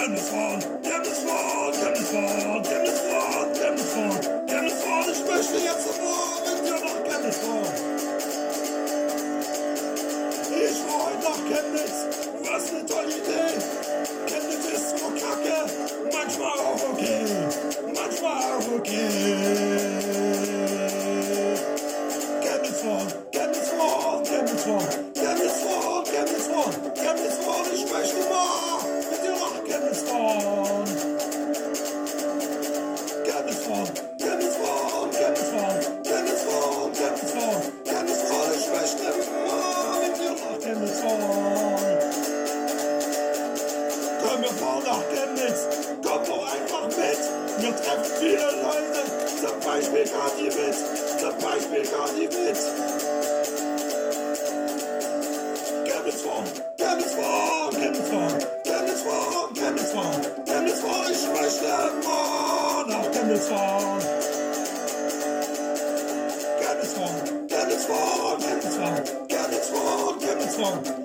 Chemnitz fahren, Chemnitz fahren, Chemnitz fahren, Chemnitz fahren, Chemnitz fahren, Chemnitz fahren. Ich möchte jetzt sofort mit dir nach Chemnitz fahren. Ich fahr heute nach Chemnitz. Du hast eine tolle Idee. Chemnitz ist so kacke, manchmal auch okay, manchmal auch okay. Chemnitz fahren, Chemnitz fahren, Chemnitz fahren, Chemnitz fahren, Chemnitz fahren, Chemnitz fahren. Ich möchte mal mit dir nach Chemnitz fahren. Chemnitz fahren, Chemnitz fahren, Chemnitz fahren, Chemnitz fahren, Chemnitz fahren, Chemnitz fahren. Ich möchte mal mit dir nach Chemnitz fahren. Komm, wir fahren nach Chemnitz. Komm doch einfach mit. Wir treffen viele Leute. Zum Beispiel Gadi Witt. Zum Beispiel Gadi Witt. Chemnitz fahren. Chemnitz fahren. Chemnitz fahren. Chemnitz fahren. Chemnitz fahren. Chemnitz fahren. Ich möchte mal nach Chemnitz fahren. Chemnitz fahren. Chemnitz fahren. Chemnitz fahren. Chemnitz fahren. Chemnitz fahren.